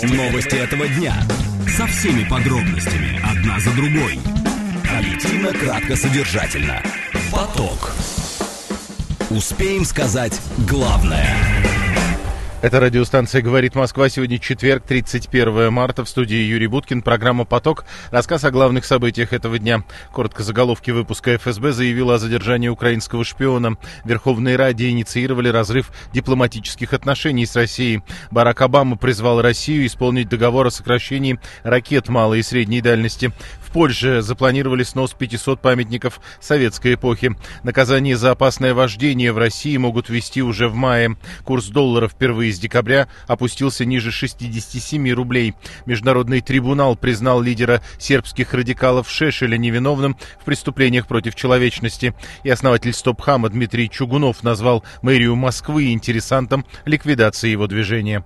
Новости этого дня. Со всеми подробностями, одна за другой. Объективно, кратко, содержательно. Поток. Успеем сказать главное. Это радиостанция «Говорит Москва». Сегодня четверг, 31 марта. В студии Юрий Буткин. Программа «Поток». Рассказ о главных событиях этого дня. Коротко заголовки выпуска. ФСБ заявила о задержании украинского шпиона. Верховные Ради инициировали разрыв дипломатических отношений с Россией. Барак Обама призвал Россию исполнить договор о сокращении ракет малой и средней дальности. В Польше запланировали снос 500 памятников советской эпохи. Наказание за опасное вождение в России могут ввести уже в мае. Курс доллара впервые с декабря опустился ниже 67 рублей. Международный трибунал признал лидера сербских радикалов Шешеля невиновным в преступлениях против человечности. И основатель Стопхама Дмитрий Чугунов назвал мэрию Москвы интересантом ликвидации его движения.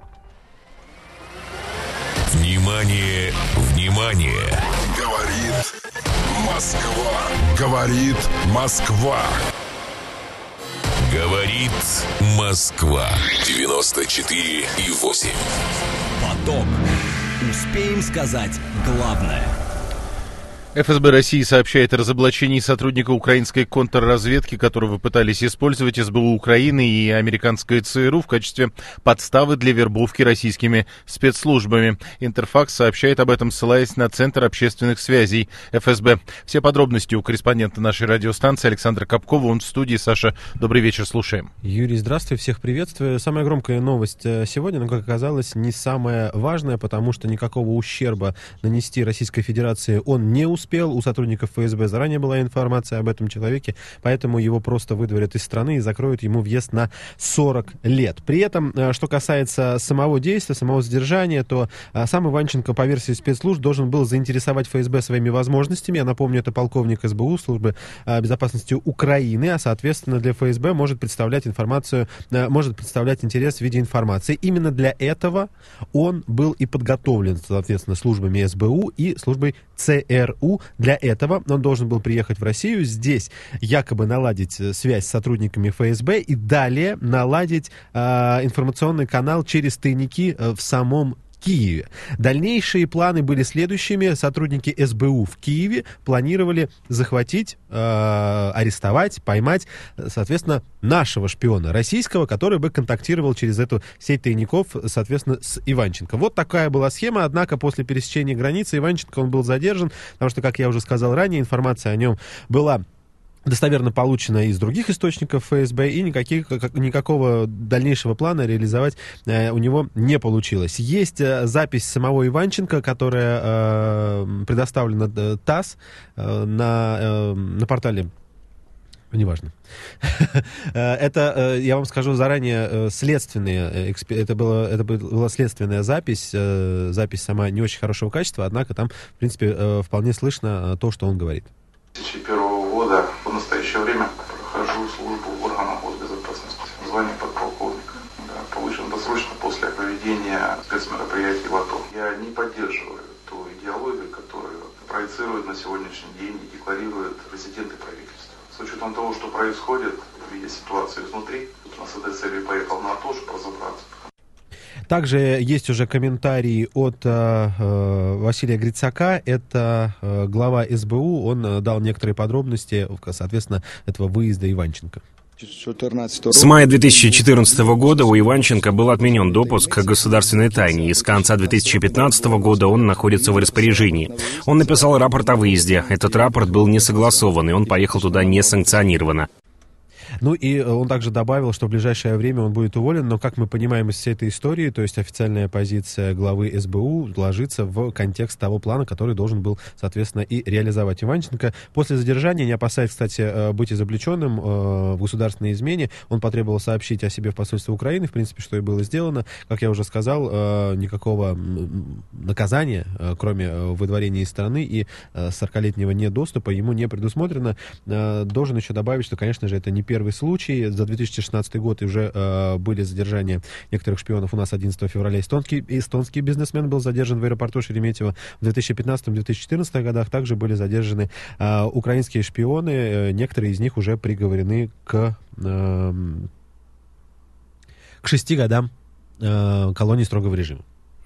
Внимание, внимание! Говорит Москва. Говорит Москва. Говорит Москва. 94,8. Поток. Успеем сказать главное. ФСБ России сообщает о разоблачении сотрудника украинской контрразведки, которого пытались использовать СБУ Украины и американское ЦРУ в качестве подставы для вербовки российскими спецслужбами. Интерфакс сообщает об этом, ссылаясь на Центр общественных связей ФСБ. Все подробности у корреспондента нашей радиостанции Александра Капкова. Он в студии. Саша, добрый вечер, слушаем. Юрий, здравствуй, всех приветствую. Самая громкая новость сегодня, но, как оказалось, не самая важная, потому что никакого ущерба нанести Российской Федерации он не успел. У сотрудников ФСБ заранее была информация об этом человеке, поэтому его просто выдворят из страны и закроют ему въезд на 40 лет. При этом, что касается самого действия, самого задержания, то сам Иванченко по версии спецслужб должен был заинтересовать ФСБ своими возможностями. Я напомню, это полковник СБУ, службы безопасности Украины, а соответственно для ФСБ может представлять информацию, может представлять интерес в виде информации. Именно для этого он был и подготовлен, соответственно, службами СБУ и службой ЦРУ. Для этого он должен был приехать в Россию, здесь якобы наладить связь с сотрудниками ФСБ и далее наладить информационный канал через тайники в самом Киеве. Дальнейшие планы были следующими. Сотрудники СБУ в Киеве планировали захватить, арестовать, поймать, соответственно, нашего шпиона российского, который бы контактировал через эту сеть тайников, соответственно, с Иванченко. Вот такая была схема, однако после пересечения границы Иванченко он был задержан, потому что, как я уже сказал ранее, информация о нем была достоверно получено из других источников ФСБ, и никакого дальнейшего плана реализовать у него не получилось. Есть запись самого Иванченко, которая предоставлена ТАСС на портале. Неважно. Это, я вам скажу заранее, это была следственная запись. Запись сама не очень хорошего качества, однако там, в принципе, вполне слышно то, что он говорит. 2001 года в настоящее время прохожу службу в органах госбезопасности. Звание подполковника. Получен досрочно после проведения спецмероприятий в АТО. Я не поддерживаю ту идеологию, которую проецируют на сегодняшний день и декларируют президенты правительства. С учетом того, что происходит в виде ситуации изнутри, с этой целью поехал на АТО, чтобы разобраться. Также есть уже комментарий от Василия Грицака, это глава СБУ, он дал некоторые подробности, соответственно, этого выезда Иванченко. С мая 2014 года у Иванченко был отменен допуск к государственной тайне, и с конца 2015 года он находится в распоряжении. Он написал рапорт о выезде. Этот рапорт был не согласован, и он поехал туда несанкционированно. Ну и он также добавил, что в ближайшее время он будет уволен, но, как мы понимаем из всей этой истории, то есть официальная позиция главы СБУ ложится в контекст того плана, который должен был, соответственно, и реализовать Иванченко. После задержания, не опасаясь, кстати, быть изобличенным в государственной измене, он потребовал сообщить о себе в посольство Украины, в принципе, что и было сделано. Как я уже сказал, никакого наказания, кроме выдворения из страны и 40-летнего недоступа, ему не предусмотрено. Должен еще добавить, что, конечно же, это не первый случай. За 2016 год уже были задержания некоторых шпионов. У нас 11 февраля эстонский бизнесмен был задержан в аэропорту Шереметьево. В 2015-2014 годах также были задержаны украинские шпионы. Некоторые из них уже приговорены к 6 годам колонии строгого режима.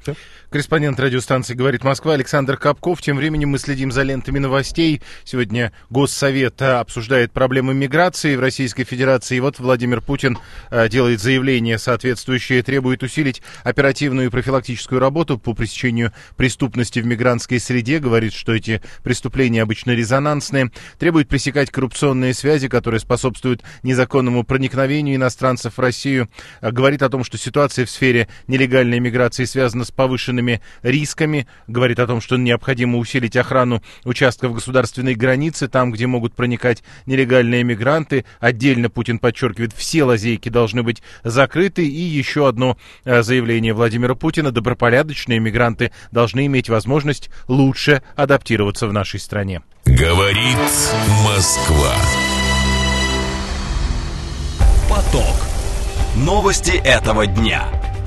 Все. Корреспондент радиостанции «Говорит Москва» Александр Капков. Тем временем мы следим за лентами новостей. Сегодня Госсовет обсуждает проблемы миграции в Российской Федерации. И вот Владимир Путин делает заявление соответствующее, требует усилить оперативную и профилактическую работу по пресечению преступности в мигрантской среде. Говорит, что эти преступления обычно резонансные. Требует пресекать коррупционные связи, которые способствуют незаконному проникновению иностранцев в Россию. Говорит о том, что ситуация в сфере нелегальной миграции связана с повышенными рисками. Говорит о том, что необходимо усилить охрану участков государственной границы, там, где могут проникать нелегальные мигранты. Отдельно Путин подчеркивает, все лазейки должны быть закрыты. И еще одно заявление Владимира Путина. Добропорядочные мигранты должны иметь возможность лучше адаптироваться в нашей стране. Говорит Москва. Поток. Новости этого дня.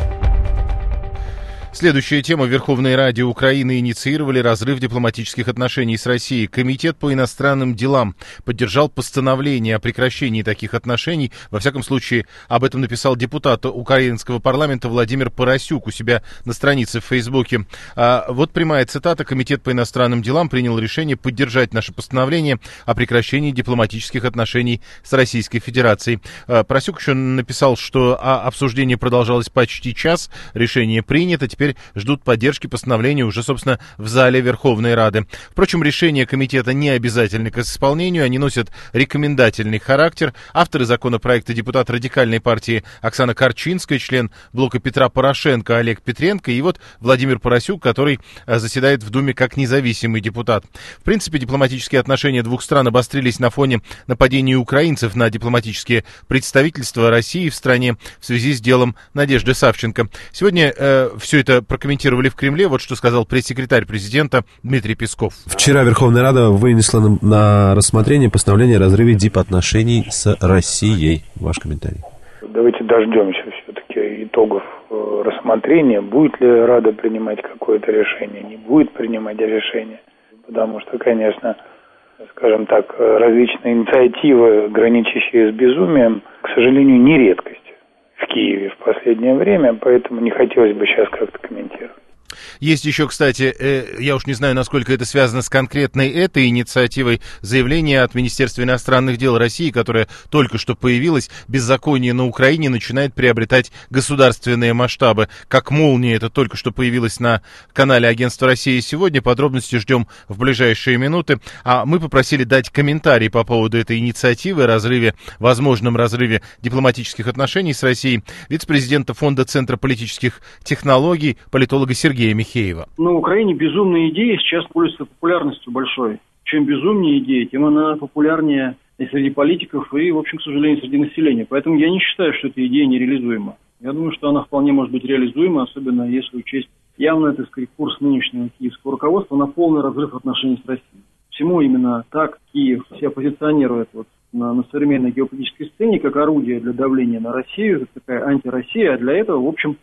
Следующая тема. Верховной Раде Украины инициировали разрыв дипломатических отношений с Россией. Комитет по иностранным делам поддержал постановление о прекращении таких отношений. Во всяком случае, об этом написал депутат украинского парламента Владимир Поросюк у себя на странице в Фейсбуке. Вот прямая цитата. Комитет по иностранным делам принял решение поддержать наше постановление о прекращении дипломатических отношений с Российской Федерацией. Поросюк еще написал, что обсуждение продолжалось почти час. Решение принято. Теперь ждут поддержки постановления уже, собственно, в зале Верховной Рады. Впрочем, решения комитета не обязательны к исполнению, они носят рекомендательный характер. Авторы законопроекта депутат радикальной партии Оксана Корчинская, член блока Петра Порошенко Олег Петренко и вот Владимир Поросюк, который заседает в Думе как независимый депутат. В принципе, дипломатические отношения двух стран обострились на фоне нападения украинцев на дипломатические представительства России в стране в связи с делом Надежды Савченко. Сегодня все это прокомментировали в Кремле. Вот что сказал пресс-секретарь президента Дмитрий Песков. Вчера Верховная Рада вынесла на рассмотрение постановление о разрыве дипотношений с Россией. Ваш комментарий. Давайте дождемся все-таки итогов рассмотрения. Будет ли Рада принимать какое-то решение, не будет принимать решение. Потому что, конечно, скажем так, различные инициативы, граничащие с безумием, к сожалению, не редкость в Киеве в последнее время, поэтому не хотелось бы сейчас как-то комментировать. Есть еще, кстати, я уж не знаю, насколько это связано с конкретной этой инициативой, заявление от Министерства иностранных дел России, которое только что появилось. Беззаконие на Украине начинает приобретать государственные масштабы. Как молния, это только что появилось на канале Агентства России сегодня. Подробности ждем в ближайшие минуты. А мы попросили дать комментарий по поводу этой инициативы, возможном разрыве дипломатических отношений с Россией, вице-президента Фонда Центра политических технологий, политолога Сергея Михеева. На Украине безумные идеи сейчас пользуются популярностью большой. Чем безумнее идеи, тем она популярнее и среди политиков, и, в общем, к сожалению, среди населения. Поэтому я не считаю, что эта идея нереализуема. Я думаю, что она вполне может быть реализуема, особенно если учесть явно, так сказать, курс нынешнего киевского руководства на полный разрыв отношений с Россией. Почему именно так Киев себя позиционирует на современной геополитической сцене как орудие для давления на Россию, как такая антироссия, а для этого, в общем,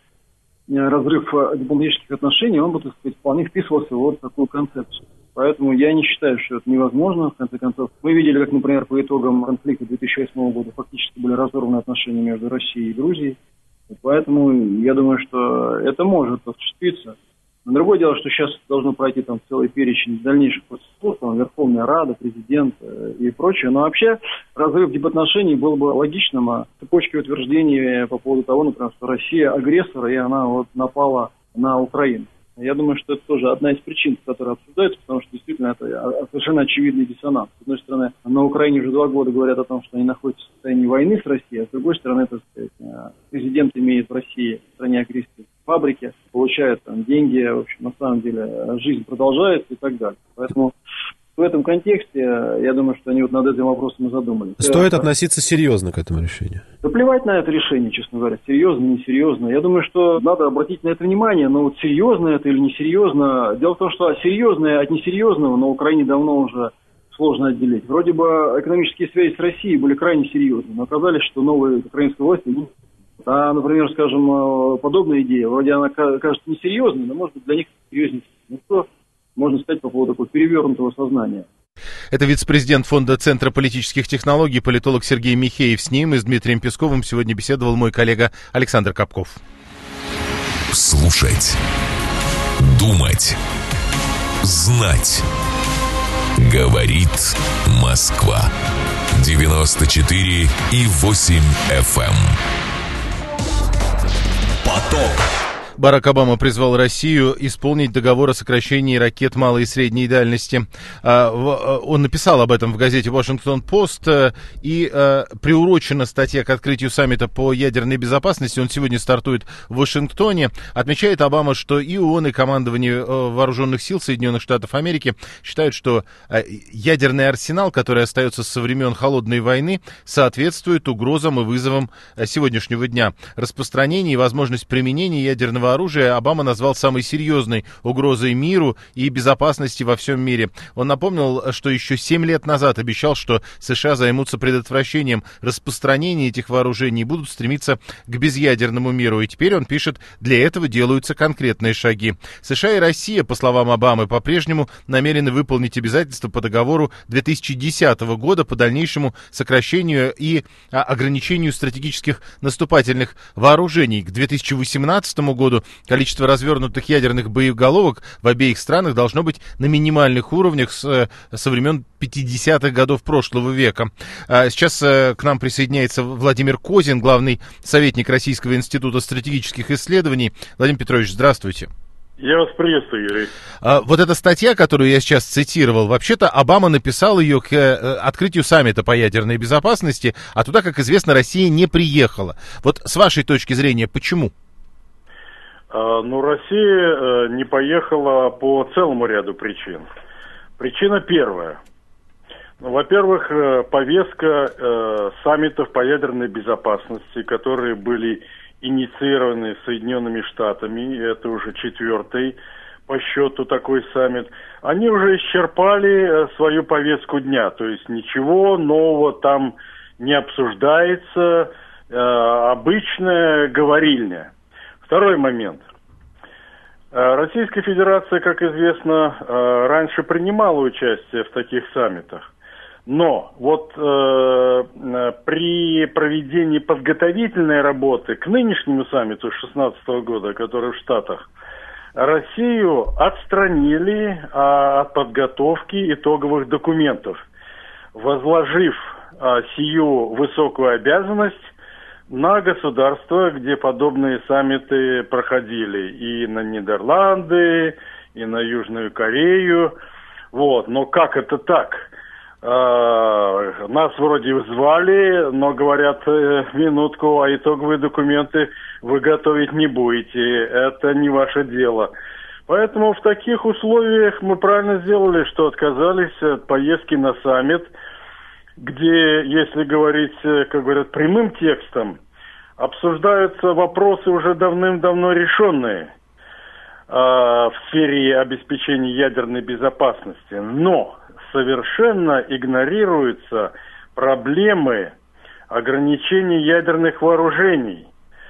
разрыв дипломатических отношений, он бы, так сказать, вполне вписывался в такую концепцию. Поэтому я не считаю, что это невозможно. В конце концов, мы видели, как, например, по итогам конфликта 2008 года фактически были разорваны отношения между Россией и Грузией. И поэтому я думаю, что это может осуществиться. Но другое дело, что сейчас должно пройти там целый перечень дальнейших процедур, там, Верховная Рада, президент и прочее. Но вообще разрыв дипотношений был бы логичным, а цепочки утверждений по поводу того, например, что Россия агрессор, и она напала на Украину. Я думаю, что это тоже одна из причин, которые обсуждаются, потому что действительно это совершенно очевидный диссонанс. С одной стороны, на Украине уже 2 года говорят о том, что они находятся в состоянии войны с Россией, а с другой стороны, так сказать, президент имеет в России, в стране агрессии, фабрики, получает там деньги, в общем, на самом деле жизнь продолжается и так далее. Поэтому в этом контексте, я думаю, что они над этим вопросом и задумались. Стоит относиться серьезно к этому решению? Да плевать на это решение, честно говоря, серьезно, несерьезно. Я думаю, что надо обратить на это внимание, но вот серьезно это или несерьезно. Дело в том, что серьезное от несерьезного на Украине давно уже сложно отделить. Вроде бы экономические связи с Россией были крайне серьезны, но оказалось, что новые украинские власти, например, скажем, подобная идея, вроде она кажется несерьезной, но может быть для них серьезнее. Ну что можно сказать по поводу такого перевернутого сознания? Это вице-президент Фонда Центра политических технологий, политолог Сергей Михеев. С ним и с Дмитрием Песковым сегодня беседовал мой коллега Александр Капков. Слушать Думать, знать. Говорит Москва. 94,8 FM. Поток. Барак Обама призвал Россию исполнить договор о сокращении ракет малой и средней дальности. Он написал об этом в газете «Вашингтон-Пост», и приурочена статья к открытию саммита по ядерной безопасности. Он сегодня стартует в Вашингтоне. Отмечает Обама, что и ООН, и командование Вооруженных сил Соединенных Штатов Америки считают, что ядерный арсенал, который остается со времен Холодной войны, соответствует угрозам и вызовам сегодняшнего дня. Распространение и возможность применения ядерного оружия Обама назвал самой серьезной угрозой миру и безопасности во всем мире. Он напомнил, что еще 7 лет назад обещал, что США займутся предотвращением распространения этих вооружений и будут стремиться к безъядерному миру. И теперь он пишет, для этого делаются конкретные шаги. США и Россия, по словам Обамы, по-прежнему намерены выполнить обязательства по договору 2010 года по дальнейшему сокращению и ограничению стратегических наступательных вооружений. К 2018 году количество развернутых ядерных боеголовок в обеих странах должно быть на минимальных уровнях со времен 50-х годов прошлого века. Сейчас к нам присоединяется Владимир Козин, главный советник Российского института стратегических исследований. Владимир Петрович, здравствуйте. Я вас приветствую, Юрий. Вот эта статья, которую я сейчас цитировал, вообще-то Обама написал ее к открытию саммита по ядерной безопасности, а туда, как известно, Россия не приехала. Вот с вашей точки зрения, почему? Россия не поехала по целому ряду причин. Причина первая. Во-первых, повестка саммитов по ядерной безопасности, которые были инициированы Соединенными Штатами, это уже 4-й по счету такой саммит, они уже исчерпали свою повестку дня, то есть ничего нового там не обсуждается, обычная говорильня. Второй момент. Российская Федерация, как известно, раньше принимала участие в таких саммитах. Но вот при проведении подготовительной работы к нынешнему саммиту 2016 года, который в Штатах, Россию отстранили от подготовки итоговых документов, возложив сию высокую обязанность на государства, где подобные саммиты проходили, и на Нидерланды, и на Южную Корею. Вот. Но как это так? Нас вроде звали, но говорят, минутку, а итоговые документы вы готовить не будете, это не ваше дело. Поэтому в таких условиях мы правильно сделали, что отказались от поездки на саммит, где, если говорить, как говорят, прямым текстом, обсуждаются вопросы уже давным-давно решенные в сфере обеспечения ядерной безопасности. Но совершенно игнорируются проблемы ограничения ядерных вооружений,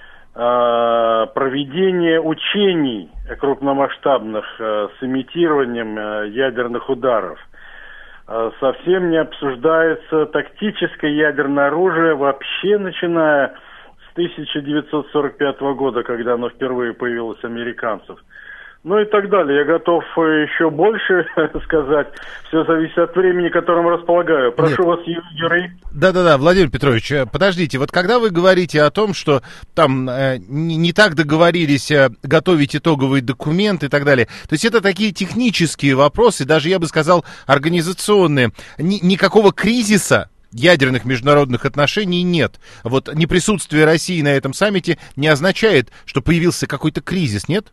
проведения учений крупномасштабных с имитированием ядерных ударов. Совсем не обсуждается тактическое ядерное оружие, вообще начиная с 1945 года, когда оно впервые появилось у американцев. Ну и так далее. Я готов еще больше сказать. Все зависит от времени, которым располагаю. Прошу вас, Юрий. Да-да-да, Владимир Петрович, подождите. Вот когда вы говорите о том, что там не так договорились готовить итоговый документ и так далее, то есть это такие технические вопросы, даже, я бы сказал, организационные. Никакого кризиса ядерных международных отношений нет. Вот неприсутствие России на этом саммите не означает, что появился какой-то кризис, нет?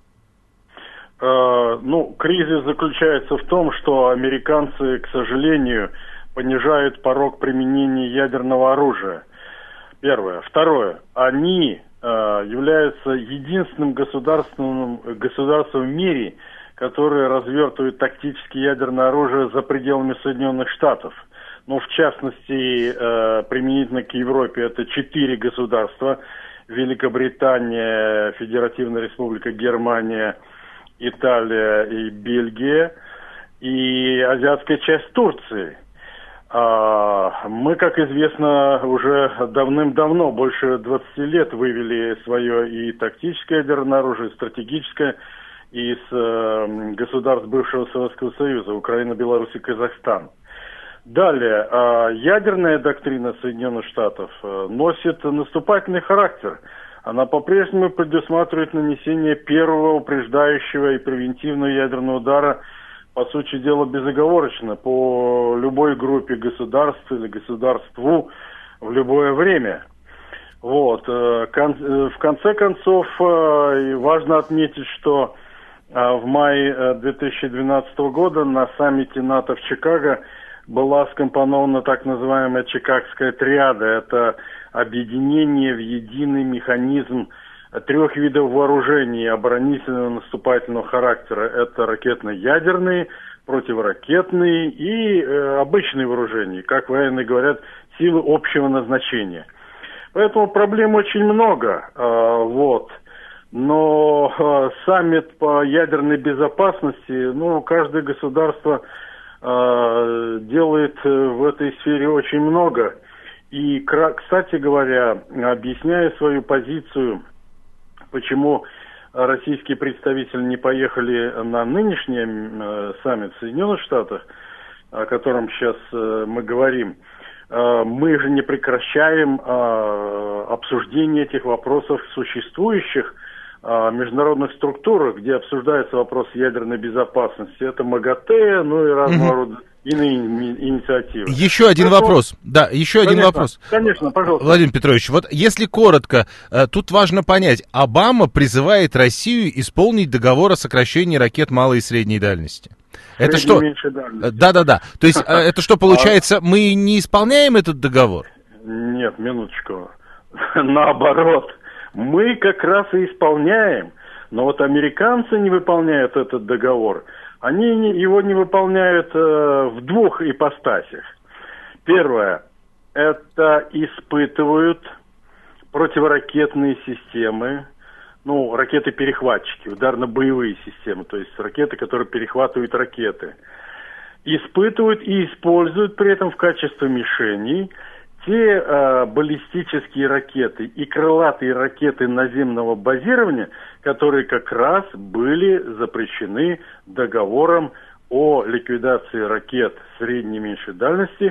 Кризис заключается в том, что американцы, к сожалению, понижают порог применения ядерного оружия. Первое. Второе. Они являются единственным государством в мире, которое развертывает тактическое ядерное оружие за пределами Соединенных Штатов. В частности, применительно к Европе, это 4 государства: Великобритания, Федеративная Республика Германия, Италия и Бельгия, и азиатская часть Турции. Мы, как известно, уже давным-давно, больше 20 лет, вывели свое и тактическое ядерное оружие, и стратегическое из государств бывшего Советского Союза, Украина, Беларусь и Казахстан. Далее, ядерная доктрина Соединенных Штатов носит наступательный характер. Она по-прежнему предусматривает нанесение первого упреждающего и превентивного ядерного удара, по сути дела, безоговорочно по любой группе государств или государству в любое время. Вот. В конце концов, важно отметить, что в мае 2012 года на саммите НАТО в Чикаго была скомпонована так называемая Чикагская триада. Это объединение в единый механизм 3 видов вооружений оборонительного наступательного характера. Это ракетно-ядерные, противоракетные и обычные вооружения, как военные говорят, силы общего назначения. Поэтому проблем очень много. Но саммит по ядерной безопасности, каждое государство делает в этой сфере очень много. И, кстати говоря, объясняя свою позицию, почему российские представители не поехали на нынешний саммит в Соединенных Штатах, о котором сейчас мы говорим, мы же не прекращаем обсуждение этих вопросов в существующих международных структурах, где обсуждается вопрос ядерной безопасности. Это МАГАТЭ, и разного рода иные инициативы. Еще один вопрос. Да, еще один вопрос. Конечно, пожалуйста. Владимир Петрович, вот если коротко, тут важно понять, Обама призывает Россию исполнить договор о сокращении ракет малой и средней дальности. Это что? Да. То есть это что, получается, мы не исполняем этот договор? Нет, минуточку. Наоборот. Мы как раз и исполняем. Но вот американцы не выполняют этот договор. Они его не выполняют в 2 ипостасях. Первое. Это испытывают противоракетные системы, ракеты-перехватчики, ударно-боевые системы, то есть ракеты, которые перехватывают ракеты. Испытывают и используют при этом в качестве мишеней те баллистические ракеты и крылатые ракеты наземного базирования, которые как раз были запрещены договором о ликвидации ракет средней и меньшей дальности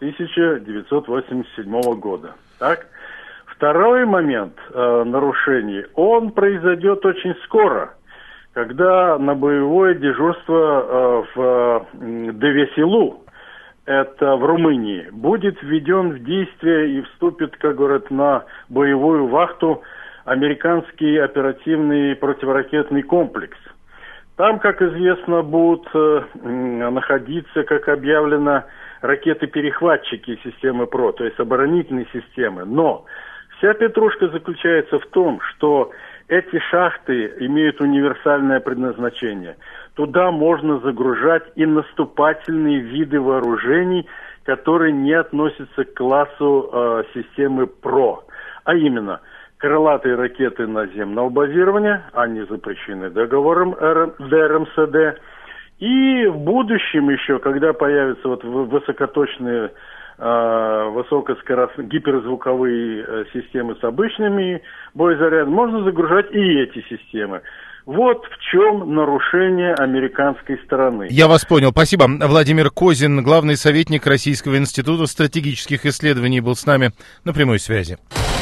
1987 года. Так? Второй момент нарушений, он произойдет очень скоро, когда на боевое дежурство в Девесилу, это в Румынии, будет введен в действие и вступит, как говорят, на боевую вахту американский оперативный противоракетный комплекс. Там, как известно, будут находиться, как объявлено, ракеты-перехватчики системы ПРО, то есть оборонительные системы. Но вся петрушка заключается в том, что эти шахты имеют универсальное предназначение. Туда можно загружать и наступательные виды вооружений, которые не относятся к классу системы ПРО. А именно, крылатые ракеты наземного базирования, они запрещены договором ДРМСД. И в будущем еще, когда появятся высокоточные высокоскоростные гиперзвуковые системы с обычными боезарядами, можно загружать и эти системы. Вот в чем нарушение американской стороны. Я вас понял. Спасибо. Владимир Козин, главный советник Российского института стратегических исследований, был с нами на прямой связи.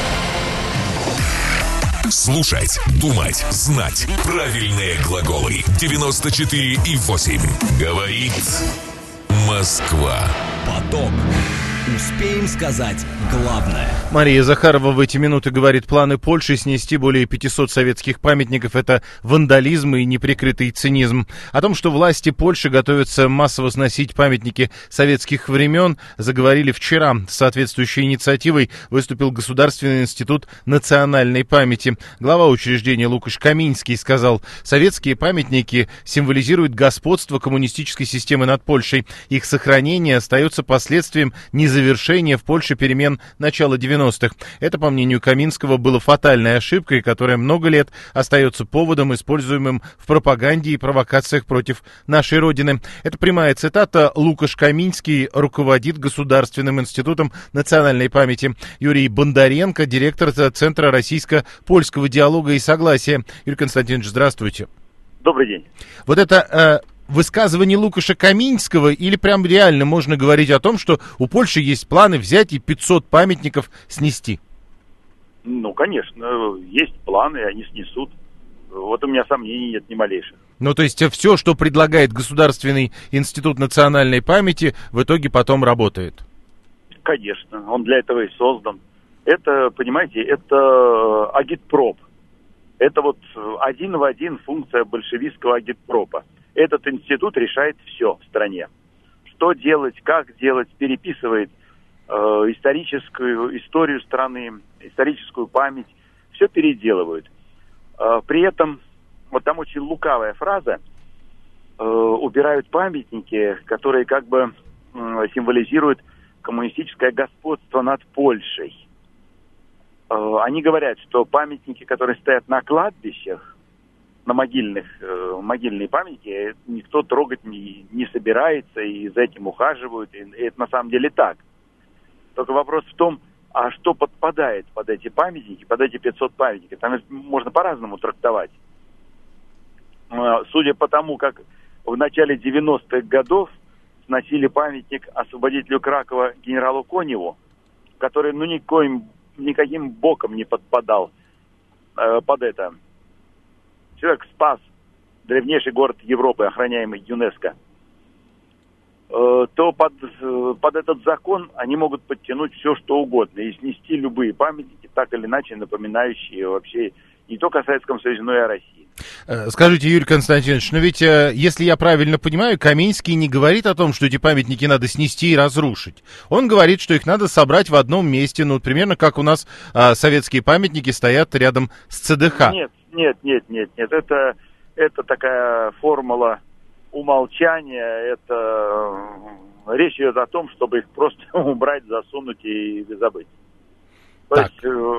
Слушать, думать, знать. Правильные глаголы. 94,8. Говорит Москва. Поток. Успеем сказать главное. Мария Захарова в эти минуты говорит, планы Польши снести более 500 советских памятников — это вандализм и неприкрытый цинизм. О том, что власти Польши готовятся массово сносить памятники советских времен, заговорили вчера. С соответствующей инициативой выступил Государственный институт национальной памяти. Глава учреждения Лукаш Каминский сказал, советские памятники символизируют господство коммунистической системы над Польшей. Их сохранение остается последствием незавершения в Польше перемен начала 90-х. Это, по мнению Каминского, было фатальной ошибкой, которая много лет остается поводом, используемым в пропаганде и провокациях против нашей Родины. Это прямая цитата. Лукаш Каминский руководит Государственным институтом национальной памяти. Юрий Бондаренко, директор Центра российско-польского диалога и согласия. Юрий Константинович, здравствуйте. Добрый день. Вот это высказывание Лукаша Каминского, или прям реально можно говорить о том, что у Польши есть планы взять и 500 памятников снести? Ну, конечно, есть планы, они снесут. Вот у меня сомнений нет ни малейших. Ну, то есть все, что предлагает Государственный институт национальной памяти, в итоге потом работает? Конечно, он для этого и создан. Это, понимаете, это агитпроп. Это вот один в один функция большевистского агитпропа. Этот институт решает все в стране. Что делать, как делать, переписывает историю страны, историческую память. Все переделывают. При этом, вот там очень лукавая фраза, убирают памятники, которые как бы символизируют коммунистическое господство над Польшей. Они говорят, что памятники, которые стоят на кладбищах, на могильные памятники, никто трогать не собирается, и за этим ухаживают, и это на самом деле так. Только вопрос в том, а что подпадает под эти памятники, под эти 500 памятников? Там можно по-разному трактовать. Судя по тому, как в начале 90-х годов сносили памятник освободителю Кракова генералу Коневу, который никаким боком не подпадал под это. Человек спас древнейший город Европы, охраняемый ЮНЕСКО. То под этот закон они могут подтянуть все, что угодно, и снести любые памятники, так или иначе напоминающие вообще не только о Советском Союзе, но и о России. Скажите, Юрий Константинович, но ведь, если я правильно понимаю, Каминский не говорит о том, что эти памятники надо снести и разрушить. Он говорит, что их надо собрать в одном месте, ну, примерно как у нас советские памятники стоят рядом с ЦДХ. Нет. Это такая формула умолчания. Это речь идет о том, чтобы их просто убрать, засунуть и забыть. То есть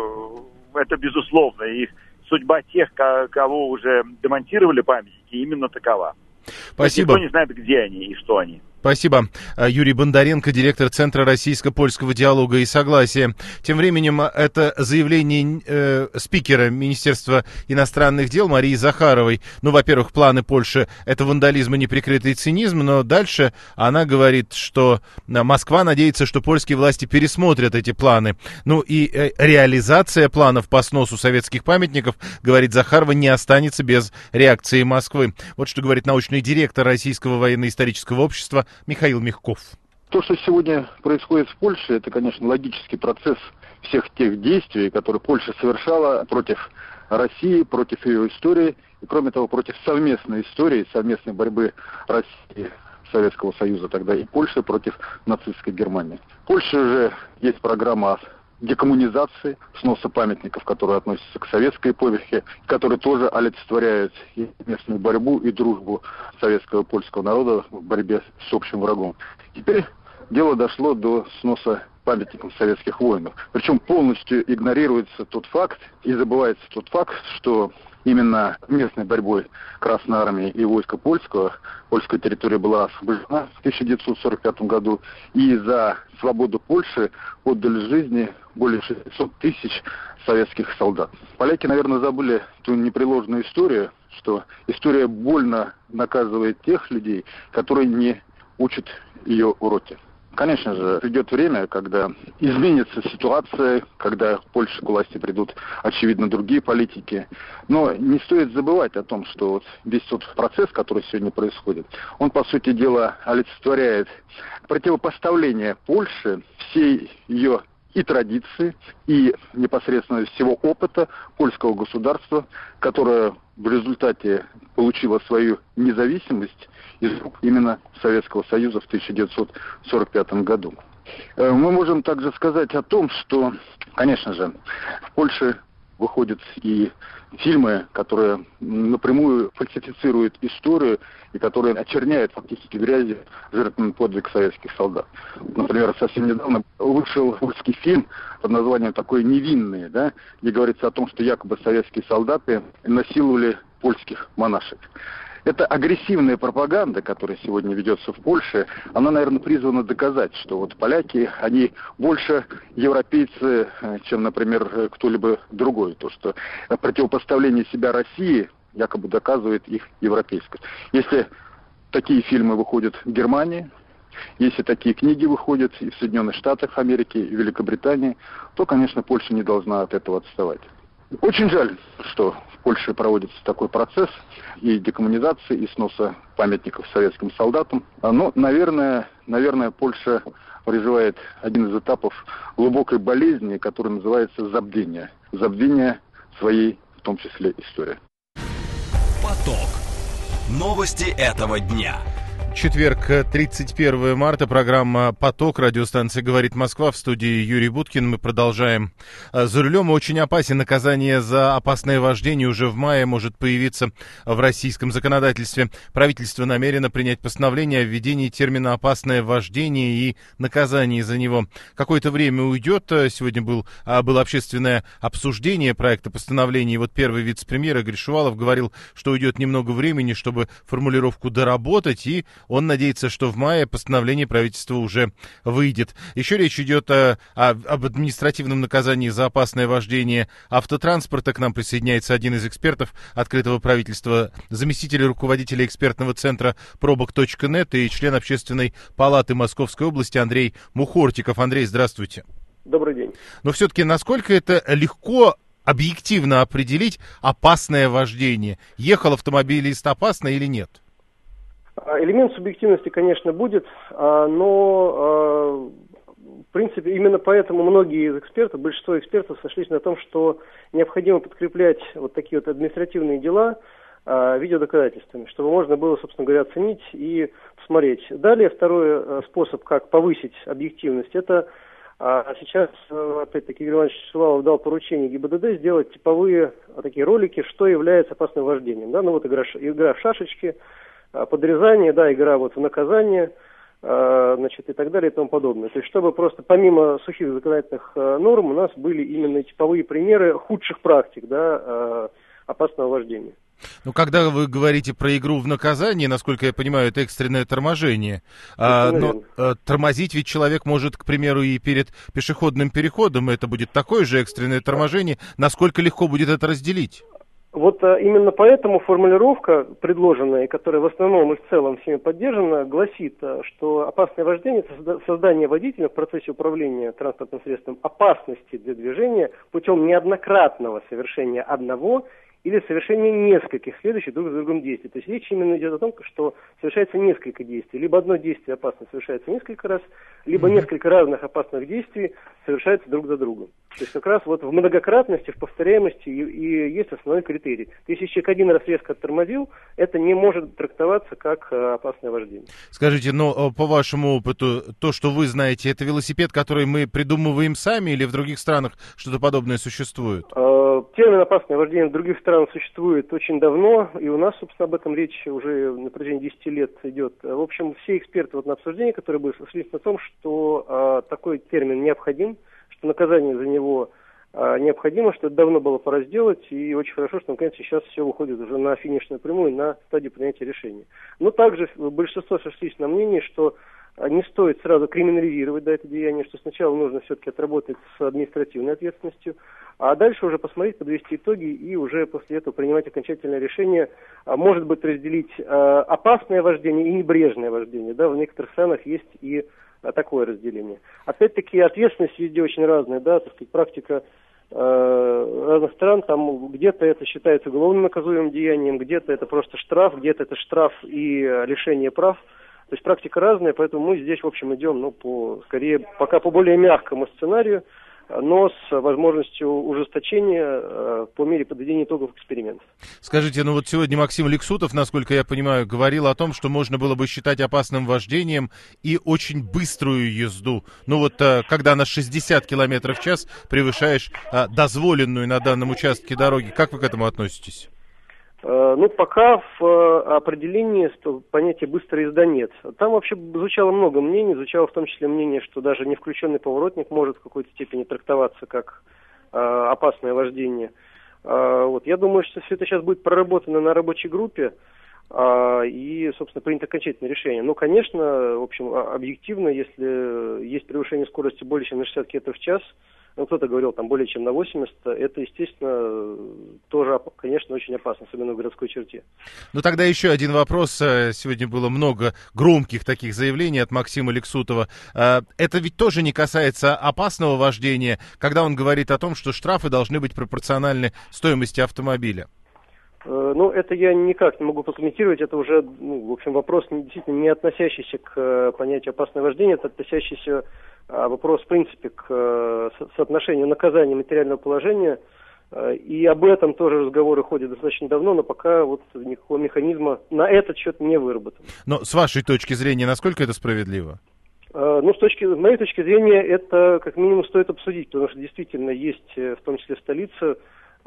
это безусловно. И судьба тех, кого уже демонтировали памятники, именно такова. Спасибо. Никто не знает, где они и что они. Спасибо. Юрий Бондаренко, директор Центра российско-польского диалога и согласия. Тем временем это заявление спикера Министерства иностранных дел Марии Захаровой. Ну, во-первых, планы Польши — это вандализм и неприкрытый цинизм, но дальше она говорит, что Москва надеется, что польские власти пересмотрят эти планы. Ну и реализация планов по сносу советских памятников, говорит Захарова, не останется без реакции Москвы. Вот что говорит научный директор Российского военно-исторического общества Михаил Мягков. То, что сегодня происходит в Польше, это, конечно, логический процесс всех тех действий, которые Польша совершала против России, против ее истории, и, кроме того, против совместной истории, совместной борьбы России, Советского Союза тогда и Польши против нацистской Германии. В Польше же есть программа декоммунизации, сноса памятников, которые относятся к советской эпохе, которые тоже олицетворяют и местную борьбу, и дружбу советского и польского народа в борьбе с общим врагом. Теперь дело дошло до сноса памятников советских воинов. Причем полностью игнорируется тот факт и забывается тот факт, что именно местной борьбой Красной Армии и войска польского, польская территория была освобождена в 1945 году, и за свободу Польши отдали жизни более 600 тысяч советских солдат. Поляки, наверное, забыли ту непреложную историю, что история больно наказывает тех людей, которые не учат ее уроки. Конечно же, придет время, когда изменится ситуация, когда в Польше к власти придут, очевидно, другие политики. Но не стоит забывать о том, что вот весь тот процесс, который сегодня происходит, он, по сути дела, олицетворяет противопоставление Польши, всей ее и традиции, и непосредственно всего опыта польского государства, которое в результате получило свою независимость из рук именно Советского Союза в 1945 году. Мы можем также сказать о том, что, конечно же, в Польше выходят и фильмы, которые напрямую фальсифицируют историю и которые очерняют фактически грязью жертвенный подвиг советских солдат. Например, совсем недавно вышел польский фильм под названием «Такое невинное», да, где говорится о том, что якобы советские солдаты насиловали польских монашек. Эта агрессивная пропаганда, которая сегодня ведется в Польше, она, наверное, призвана доказать, что вот поляки, они больше европейцы, чем, например, кто-либо другой. То, что противопоставление себя России якобы доказывает их европейскость. Если такие фильмы выходят в Германии, если такие книги выходят и в Соединенных Штатах Америки, и в Великобритании, то, конечно, Польша не должна от этого отставать. Очень жаль, что в Польше проводится такой процесс и декоммунизации, и сноса памятников советским солдатам. Но, наверное, Польша переживает один из этапов глубокой болезни, который называется забвение. Забвение своей, в том числе, истории. Поток. Новости этого дня. Четверг, 31 марта, программа «Поток», радиостанция «Говорит Москва», в студии Юрий Буткин. Мы продолжаем. За рулем очень опасен. Наказание за опасное вождение уже в мае может появиться в российском законодательстве. Правительство намерено принять постановление о введении термина «опасное вождение» и наказании за него. Какое-то время уйдет. Сегодня было общественное обсуждение проекта постановления. И вот первый вице-премьер Игорь Шувалов говорил, что уйдет немного времени, чтобы формулировку доработать, и он надеется, что в мае постановление правительства уже выйдет. Еще речь идет об административном наказании за опасное вождение автотранспорта. К нам присоединяется один из экспертов открытого правительства, заместитель руководителя экспертного центра пробок.нет и член Общественной палаты Московской области Андрей Мухортиков. Андрей, здравствуйте. Добрый день. Но все-таки насколько это легко объективно определить опасное вождение? Ехал автомобилист опасно или нет? Элемент субъективности, конечно, будет, но, в принципе, именно поэтому многие из экспертов, большинство экспертов сошлись на том, что необходимо подкреплять вот такие вот административные дела видеодоказательствами, чтобы можно было, собственно говоря, оценить и посмотреть. Далее, второй способ, как повысить объективность, это сейчас, опять-таки, Игорь Иванович Шувалов дал поручение ГИБДД сделать типовые такие ролики, что является опасным вождением. Да? Ну вот игра в шашечки, подрезание, да, игра вот в наказание, значит, и так далее и тому подобное. То есть, чтобы просто помимо сухих законодательных норм у нас были именно типовые примеры худших практик, да, опасного вождения. Ну, когда вы говорите про игру в наказание, насколько я понимаю, это экстренное торможение. Но тормозить ведь человек может, к примеру, и перед пешеходным переходом. Это будет такое же экстренное торможение. Насколько легко будет это разделить? Вот именно поэтому формулировка, предложенная, которая в основном и в целом всеми поддержана, гласит, что опасное вождение – это создание водителя в процессе управления транспортным средством опасности для движения путем неоднократного совершения одного или совершения нескольких следующих друг за другом действий. То есть речь именно идет о том, что совершается несколько действий. Либо одно действие опасно совершается несколько раз, либо несколько разных опасных действий совершаются друг за другом. То есть как раз вот в многократности, в повторяемости и есть основной критерий. Если человек один раз резко оттормозил, это не может трактоваться как опасное вождение. Скажите, но по вашему опыту, то, что вы знаете, это велосипед, который мы придумываем сами, или в других странах что-то подобное существует? Термин «опасное вождение» в других странах существует очень давно, и у нас, собственно, об этом речь уже на протяжении 10 лет идет. В общем, все эксперты вот на обсуждении, которые были, сошлись на том, что такой термин необходим, что наказание за него необходимо, что это давно было пора сделать, и очень хорошо, что, наконец, сейчас все выходит уже на финишную прямую, на стадию принятия решения. Но также большинство сошлись на мнении, что не стоит сразу криминализировать это деяние, что сначала нужно все-таки отработать с административной ответственностью, а дальше уже посмотреть, подвести итоги и уже после этого принимать окончательное решение. Может быть, разделить опасное вождение и небрежное вождение. Да, в некоторых странах есть и такое разделение. Опять-таки, ответственность везде очень разная, да, так сказать, практика разных стран, там где-то это считается уголовно наказуемым деянием, где-то это просто штраф, где-то это штраф и лишение прав. То есть практика разная, поэтому мы здесь, в общем, идем, скорее, пока по более мягкому сценарию, но с возможностью ужесточения по мере подведения итогов эксперимента. Скажите, вот сегодня Максим Лексутов, насколько я понимаю, говорил о том, что можно было бы считать опасным вождением и очень быструю езду. Когда на 60 км в час превышаешь дозволенную на данном участке дороги. Как вы к этому относитесь? Пока в определении понятия «быстрая езда» нет. Там вообще звучало много мнений, звучало в том числе мнение, что даже не включенный поворотник может в какой-то степени трактоваться как опасное вождение. Я думаю, что все это сейчас будет проработано на рабочей группе и, собственно, принято окончательное решение. Конечно, в общем, объективно, если есть превышение скорости более чем на 60 км в час, кто-то говорил там более чем на 80, это, естественно, тоже, конечно, очень опасно, особенно в городской черте. Ну, тогда еще один вопрос. Сегодня было много громких таких заявлений от Максима Лексутова. Это ведь тоже не касается опасного вождения, когда он говорит о том, что штрафы должны быть пропорциональны стоимости автомобиля. Ну, это я никак не могу прокомментировать, это уже, в общем, вопрос действительно не относящийся к понятию опасное вождение, это относящийся вопрос, в принципе, к соотношению наказания и материального положения, и об этом тоже разговоры ходят достаточно давно, но пока вот никакого механизма на этот счет не выработан. Но с вашей точки зрения, насколько это справедливо? Ну, с моей точки зрения, это как минимум стоит обсудить, потому что действительно есть, в том числе в столице,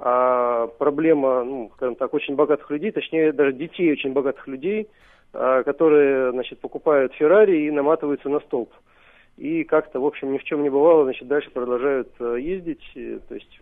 проблема, скажем так, очень богатых людей, точнее, даже детей очень богатых людей, которые, покупают Феррари и наматываются на столб. И как-то, в общем, ни в чем не бывало, дальше продолжают ездить. То есть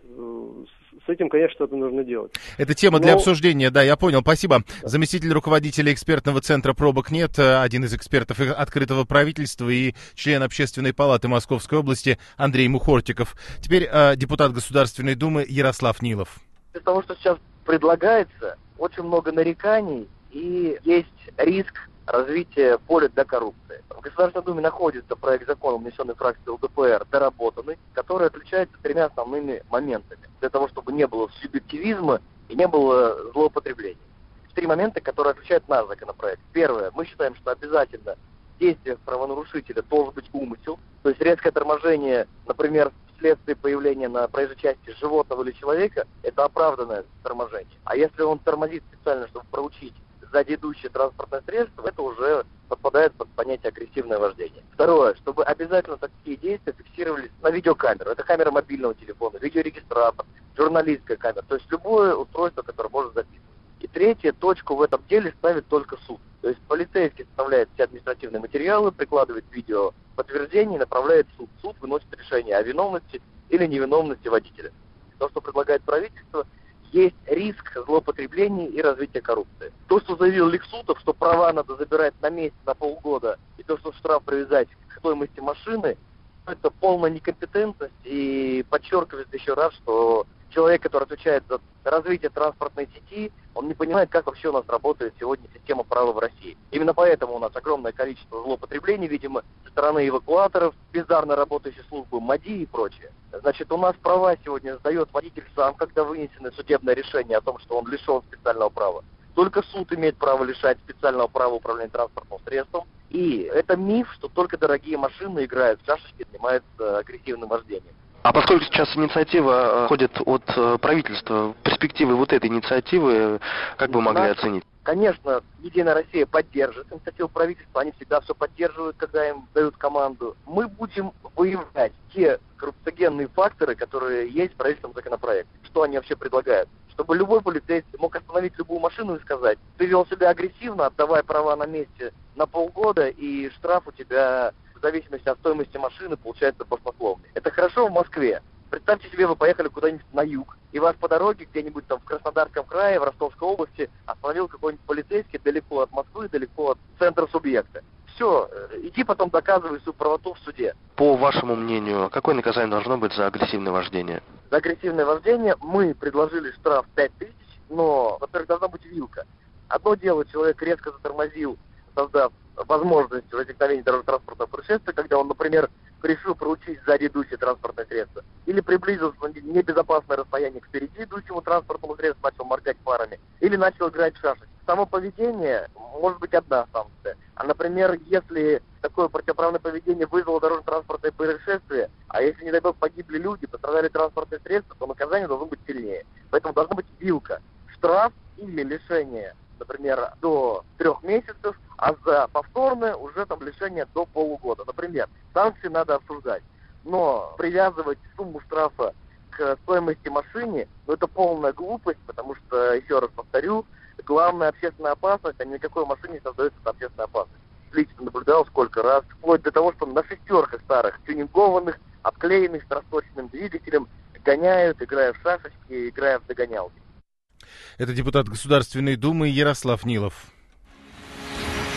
с этим, конечно, что-то нужно делать. Это тема для обсуждения, да, я понял, спасибо. Да. Заместитель руководителя экспертного центра «Пробок нет», один из экспертов открытого правительства и член Общественной палаты Московской области Андрей Мухортиков. Теперь депутат Государственной Думы Ярослав Нилов. Из того, что сейчас предлагается, очень много нареканий и есть риск развития поля для коррупции. В Государственной Думе находится проект закона, внесенный фракцией ЛДПР, доработанный, который отличается тремя основными моментами, для того, чтобы не было субъективизма и не было злоупотреблений. Три момента, которые отличают наш законопроект. Первое, мы считаем, что обязательно в действиях правонарушителя должен быть умысел, то есть резкое торможение, например, вследствие появления на проезжей части животного или человека, это оправданное торможение. А если он тормозит специально, чтобы проучить сзади идущее транспортное средство, это уже подпадает под понятие агрессивное вождение. Второе, чтобы обязательно такие действия фиксировались на видеокамеру. Это камера мобильного телефона, видеорегистратор, журналистская камера, то есть любое устройство, которое может записывать. И третье, точку в этом деле ставит только суд. То есть полицейский составляет все административные материалы, прикладывает видео подтверждение и направляет в суд. Суд выносит решение о виновности или невиновности водителя. То, что предлагает правительство, есть риск злоупотреблений и развития коррупции. То, что заявил Лексутов, что права надо забирать на месяц, на полгода, и то, что штраф привязать к стоимости машины, это полная некомпетентность, и подчеркивает еще раз, что человек, который отвечает за развитие транспортной сети, он не понимает, как вообще у нас работает сегодня система права в России. Именно поэтому у нас огромное количество злоупотреблений, видимо, со стороны эвакуаторов, бездарно работающей службы МАДИ и прочее. Значит, у нас права сегодня сдает водитель сам, когда вынесено судебное решение о том, что он лишен специального права. Только суд имеет право лишать специального права управления транспортным средством. И это миф, что только дорогие машины играют в шашечки, занимаются агрессивным вождением. А поскольку сейчас инициатива ходит от правительства, перспективы вот этой инициативы, как бы могли оценить? Конечно, Единая Россия поддержит инициативу правительства, они всегда все поддерживают, когда им дают команду. Мы будем выявлять те коррупциогенные факторы, которые есть в правительственном законопроекте. Что они вообще предлагают? Чтобы любой полицейский мог остановить любую машину и сказать: ты вел себя агрессивно, отдавай права на месте на полгода, и штраф у тебя в зависимости от стоимости машины получается баснословный. Это хорошо в Москве. Представьте себе, вы поехали куда-нибудь на юг, и вас по дороге где-нибудь там в Краснодарском крае, в Ростовской области остановил какой-нибудь полицейский далеко от Москвы, далеко от центра субъекта. Все, иди потом доказывай свою правоту в суде. По вашему мнению, какое наказание должно быть за агрессивное вождение? За агрессивное вождение мы предложили штраф 5000, но, во-первых, должна быть вилка. Одно дело, человек резко затормозил, создав возможность возникновения дорожно-транспортного происшествия, когда он, например, решил проучить сзади идущее транспортное средство, или приблизился на небезопасное расстояние к впереди идущему транспортному средству, начал моргать фарами, или начал играть в шашечки. Само поведение может быть одна санкция. А, например, если такое противоправное поведение вызвало дорожно-транспортное происшествие, а если, не дай бог, погибли люди, пострадали транспортные средства, то наказание должно быть сильнее. Поэтому должна быть вилка. Штраф или лишение, например, до 3 месяцев, а за повторное уже там лишение до полугода. Например, санкции надо обсуждать. Но привязывать сумму штрафа к стоимости машины, это полная глупость, потому что, еще раз повторю, главная общественная опасность, а ни на какой машине не создается общественная опасность. Лично наблюдал сколько раз, вплоть до того, что на шестерках старых, тюнингованных, обклеенных с расточенным двигателем, гоняют, играя в шашечки, играя в догонялки. Это депутат Государственной Думы Ярослав Нилов.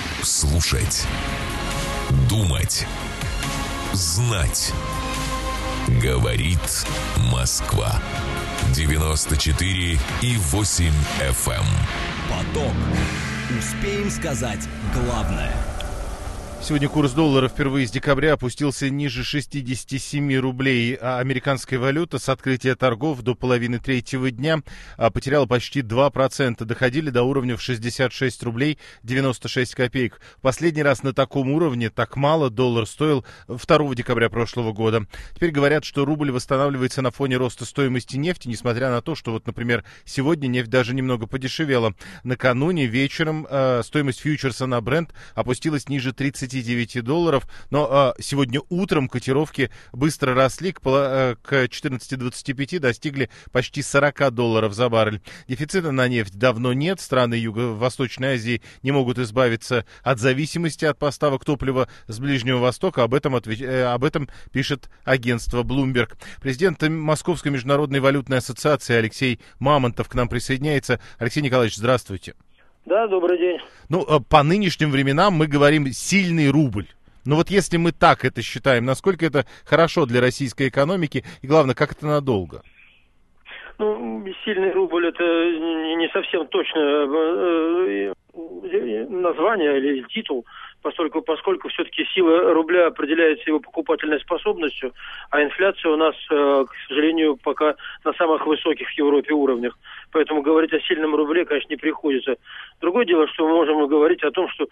Слушать, думать, знать. Говорит Москва. 94,8 FM. Поток. Успеем сказать главное. Сегодня курс доллара впервые с декабря опустился ниже 67 рублей, а американская валюта с открытия торгов до половины третьего дня потеряла почти 2%, доходили до уровня в 66 рублей 96 копеек. Последний раз на таком уровне так мало доллар стоил 2 декабря прошлого года. Теперь говорят, что рубль восстанавливается на фоне роста стоимости нефти, несмотря на то, что вот, например, сегодня нефть даже немного подешевела. Накануне вечером стоимость фьючерса на Brent опустилась ниже $39, но сегодня утром котировки быстро росли, к 14.25 достигли почти $40 за баррель. Дефицита на нефть давно нет, страны Юго-Восточной Азии не могут избавиться от зависимости от поставок топлива с Ближнего Востока, об этом пишет агентство Bloomberg. Президент Московской международной валютной ассоциации Алексей Мамонтов к нам присоединяется. Алексей Николаевич, здравствуйте. Да, добрый день. Ну, по нынешним временам мы говорим «сильный рубль». Но вот если мы так это считаем, насколько это хорошо для российской экономики и, главное, как это надолго? Ну, сильный рубль – это не совсем точное название или титул, поскольку все-таки сила рубля определяется его покупательной способностью, а инфляция у нас, к сожалению, пока на самых высоких в Европе уровнях. Поэтому говорить о сильном рубле, конечно, не приходится. Другое дело, что мы можем говорить о том, что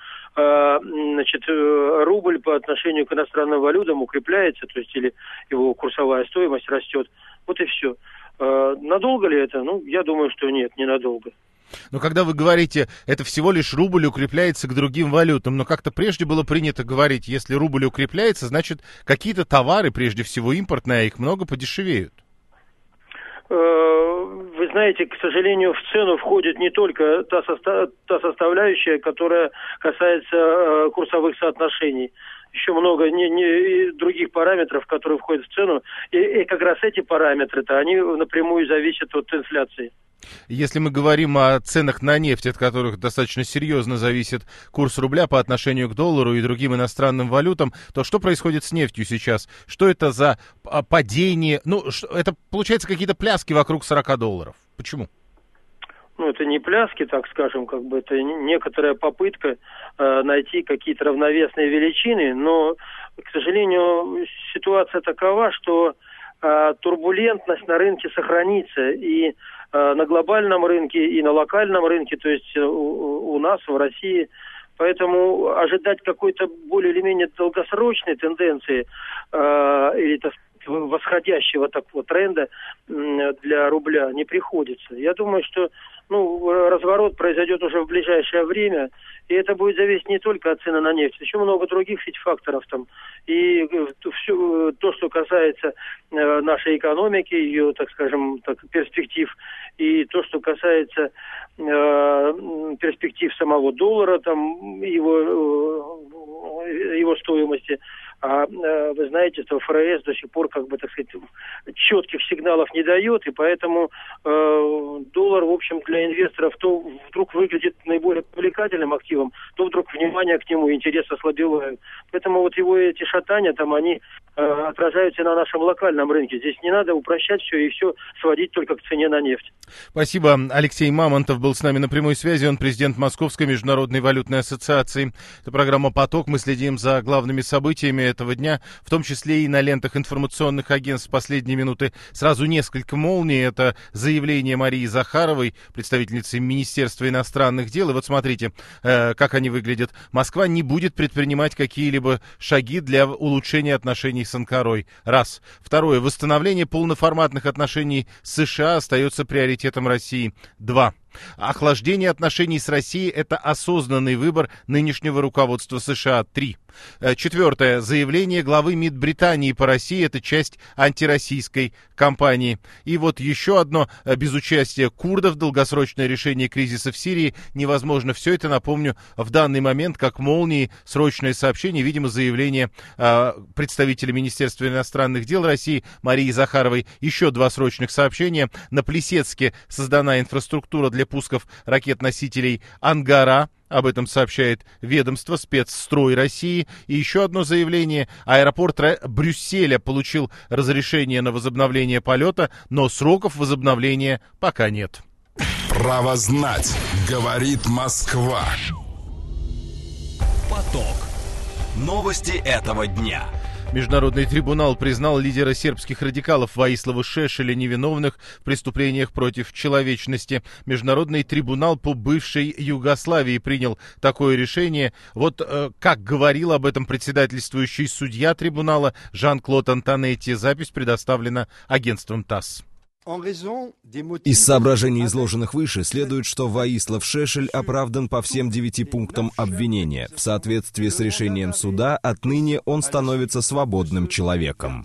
рубль по отношению к иностранным валютам укрепляется, то есть или его курсовая стоимость растет. Вот и все. Надолго ли это? Ну, я думаю, что нет, ненадолго. Но когда вы говорите, это всего лишь рубль укрепляется к другим валютам, но как-то прежде было принято говорить, если рубль укрепляется, значит, какие-то товары, прежде всего импортные, а их много, подешевеют. Вы знаете, к сожалению, в цену входит не только та составляющая, которая касается курсовых соотношений. Еще много других параметров, которые входят в цену. И как раз эти параметры-то, они напрямую зависят от инфляции. Если мы говорим о ценах на нефть, от которых достаточно серьезно зависит курс рубля по отношению к доллару и другим иностранным валютам, то что происходит с нефтью сейчас? Что это за падение? Ну, это, получается, какие-то пляски вокруг $40. Почему? Ну, это не пляски, так скажем, как бы это некоторая попытка найти какие-то равновесные величины, но, к сожалению, ситуация такова, что турбулентность на рынке сохранится и на глобальном рынке, и на локальном рынке, то есть у нас, в России. Поэтому ожидать какой-то более или менее долгосрочной тенденции или, так сказать, восходящего такого тренда для рубля не приходится. Я думаю, что разворот произойдет уже в ближайшее время, и это будет зависеть не только от цены на нефть, еще много других ведь факторов там. И все то, что касается нашей экономики, ее, так скажем, перспектив, и то, что касается перспектив самого доллара, там, его стоимости. А вы знаете, что ФРС до сих пор, четких сигналов не дает, и поэтому доллар, в общем, для инвесторов то вдруг выглядит наиболее привлекательным активом, то вдруг внимание к нему, интерес ослабевает. Поэтому вот его эти шатания, там, они отражаются на нашем локальном рынке. Здесь не надо упрощать все и все сводить только к цене на нефть. Спасибо. Алексей Мамонтов был с нами на прямой связи. Он президент Московской международной валютной ассоциации. Это программа «Поток». Мы следим за главными событиями этого дня, в том числе и на лентах информационных агентств в последние минуты. Сразу несколько молний. Это заявление Марии Захаровой, представительницы Министерства иностранных дел. И вот смотрите, как они выглядят. Москва не будет предпринимать какие-либо шаги для улучшения отношений с Анкарой. Раз. Второе. Восстановление полноформатных отношений с США остается приоритетом России. Два. Охлаждение отношений с Россией – это осознанный выбор нынешнего руководства США. 3. Четвертое. Заявление главы МИД Британии по России – это часть антироссийской кампании. И вот еще одно. Без участия курдов долгосрочное решение кризиса в Сирии невозможно. Все это, напомню, в данный момент, как молнии, срочное сообщение, видимо, заявление представителя Министерства иностранных дел России Марии Захаровой. Еще два срочных сообщения. На Плесецке создана инфраструктура для пусков ракет-носителей «Ангара». Об этом сообщает ведомство «Спецстрой России». И еще одно заявление. Аэропорт Брюсселя получил разрешение на возобновление полета, но сроков возобновления пока нет. Право знать, говорит Москва. Поток. Новости этого дня. Международный трибунал признал лидера сербских радикалов Воислава Шешеля невиновных в преступлениях против человечности. Международный трибунал по бывшей Югославии принял такое решение. Вот как говорил об этом председательствующий судья трибунала Жан-Клод Антонетти. Запись предоставлена агентством ТАСС. Из соображений, изложенных выше, следует, что Воислав Шешель оправдан по всем 9 пунктам обвинения. В соответствии с решением суда, отныне он становится свободным человеком.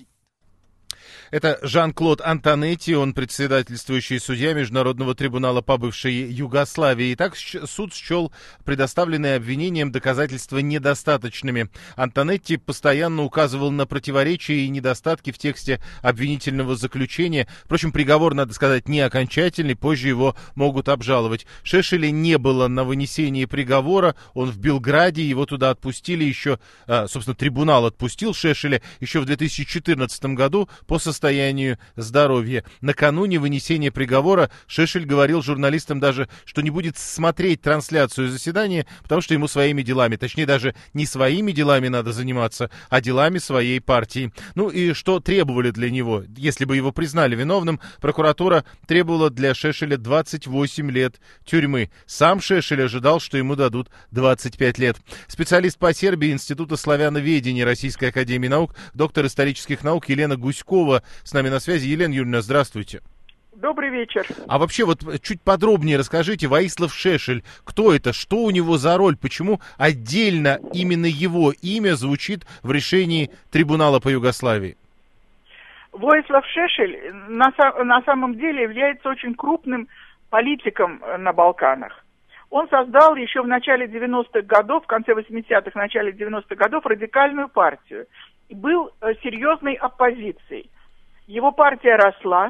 Это Жан-Клод Антонетти, он председательствующий судья Международного трибунала по бывшей Югославии. Итак, суд счел предоставленные обвинением доказательства недостаточными. Антонетти постоянно указывал на противоречия и недостатки в тексте обвинительного заключения. Впрочем, приговор, надо сказать, не окончательный, позже его могут обжаловать. Шешеля не было на вынесении приговора, он в Белграде, его туда отпустили еще, собственно, трибунал отпустил Шешеля еще в 2014 году по состоянию здоровья. Накануне вынесения приговора Шешель говорил журналистам даже, что не будет смотреть трансляцию заседания, потому что ему своими делами, точнее даже не своими делами надо заниматься, а делами своей партии. Ну и что требовали для него? Если бы его признали виновным, прокуратура требовала для Шешеля 28 лет тюрьмы. Сам Шешель ожидал, что ему дадут 25 лет. Специалист по Сербии Института славяноведения Российской академии наук, доктор исторических наук Елена Гуськова с нами на связи. Елена Юрьевна, здравствуйте. Добрый вечер. А вообще, вот чуть подробнее расскажите, Воислав Шешель, кто это, что у него за роль, почему отдельно именно его имя звучит в решении трибунала по Югославии? Воислав Шешель на самом деле является очень крупным политиком на Балканах. Он создал еще в начале 90-х годов, в конце 80-х, начале 90-х годов радикальную партию и был серьезной оппозицией. Его партия росла,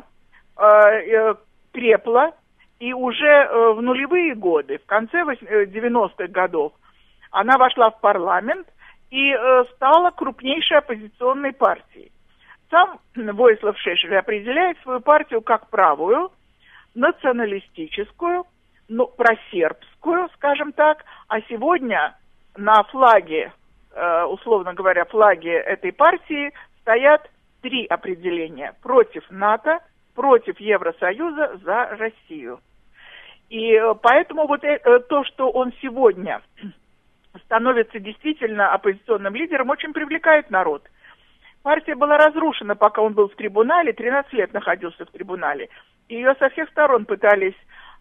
крепла, и уже в нулевые годы, в конце 90-х годов, она вошла в парламент и стала крупнейшей оппозиционной партией. Сам Воислав Шешель определяет свою партию как правую, националистическую, ну, просербскую, скажем так, а сегодня на флаге, условно говоря, флаге этой партии стоят 3 определения: против НАТО, против Евросоюза, за Россию. И поэтому вот то, что он сегодня становится действительно оппозиционным лидером, очень привлекает народ. Партия была разрушена, пока он был в трибунале, 13 лет находился в трибунале. И ее со всех сторон пытались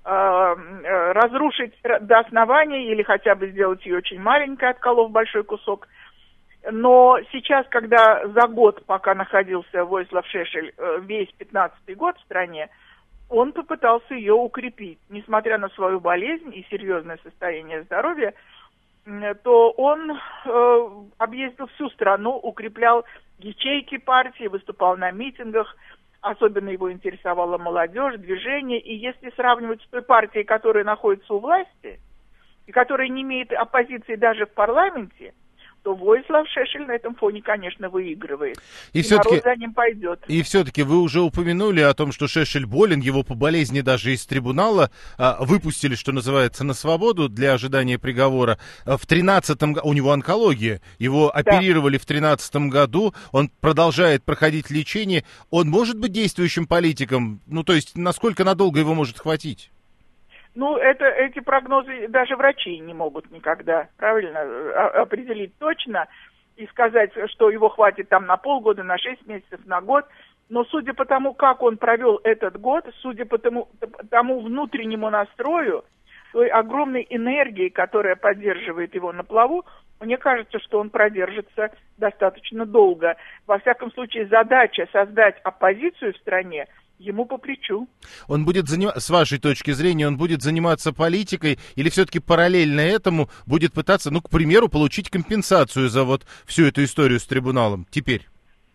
разрушить до основания или хотя бы сделать ее очень маленькой, отколов большой кусок. Но сейчас, когда за год, пока находился Воислав Шешель, весь 15-й год в стране, он попытался ее укрепить. Несмотря на свою болезнь и серьезное состояние здоровья, то он объездил всю страну, укреплял ячейки партии, выступал на митингах. Особенно его интересовала молодежь, движение. И если сравнивать с той партией, которая находится у власти, и которая не имеет оппозиции даже в парламенте, то Воислав Шешель на этом фоне, конечно, выигрывает. И народ за ним пойдет. И все-таки вы уже упомянули о том, что Шешель болен, его по болезни даже из трибунала выпустили, что называется, на свободу для ожидания приговора. В 13-м году, у него онкология, его оперировали в 13-м году, он продолжает проходить лечение. Он может быть действующим политиком? Ну, то есть, насколько надолго его может хватить? Ну, эти прогнозы даже врачи не могут никогда, правильно, определить точно и сказать, что его хватит там на полгода, на 6 месяцев, на год. Но судя по тому, как он провел этот год, судя по тому внутреннему настрою, той огромной энергии, которая поддерживает его на плаву, мне кажется, что он продержится достаточно долго. Во всяком случае, задача создать оппозицию в стране ему по плечу. Он будет с вашей точки зрения, он будет заниматься политикой или все-таки параллельно этому будет пытаться, ну, к примеру, получить компенсацию за вот всю эту историю с трибуналом теперь?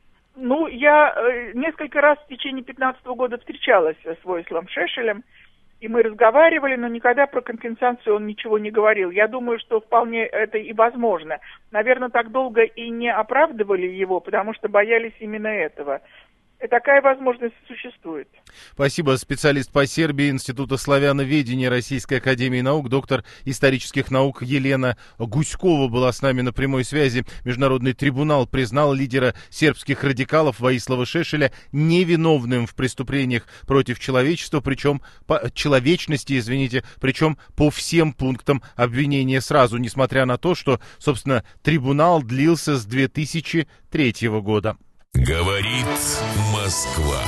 Ну, я несколько раз в течение 15 года встречалась с Воиславом Шешелем, И мы разговаривали, но никогда про компенсацию он ничего не говорил. Я думаю, что вполне это и возможно. Наверное, так долго и не оправдывали его, потому что боялись именно этого. И такая возможность существует. Спасибо. Специалист по Сербии Института славяноведения Российской академии наук, доктор исторических наук Елена Гуськова была с нами на прямой связи. Международный трибунал признал лидера сербских радикалов Воислава Шешеля невиновным в преступлениях против человечества, причем причем по всем пунктам обвинения сразу, несмотря на то, что, собственно, трибунал длился с 2003 года. Говорит Москва.